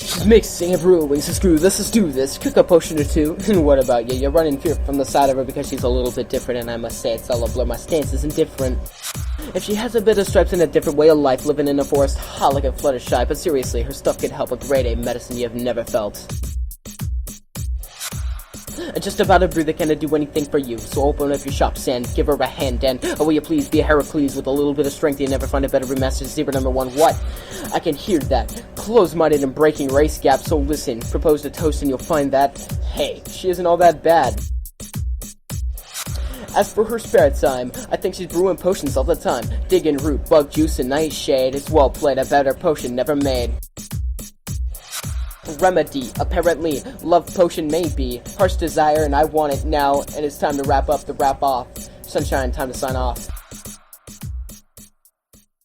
She's mixing and brewing, so screw this, let's do this. Cook a potion or two. And what about you? You're running fear from the side of her because she's a little bit different, and I must say it's all a blur. My stance isn't different. If she has a bit of stripes and a different way of life, living in a forest, like a Fluttershy, but seriously, her stuff could help with grade A medicine you've never felt. Just about a brew that can do anything for you, so open up your shops and give her a hand, and will you please be a Heracles with a little bit of strength, you never find a better remastered Zebra #1. What? I can hear that. Close-minded and breaking race gap, so listen, propose a toast and you'll find that, hey, she isn't all that bad. As for her spare time, I think she's brewing potions all the time, digging root, bug juice, and nightshade. It's well played, a better potion never made. Remedy, apparently, love potion maybe, harsh desire and I want it now, and it's time to wrap up the wrap off. Sunshine, time to sign off.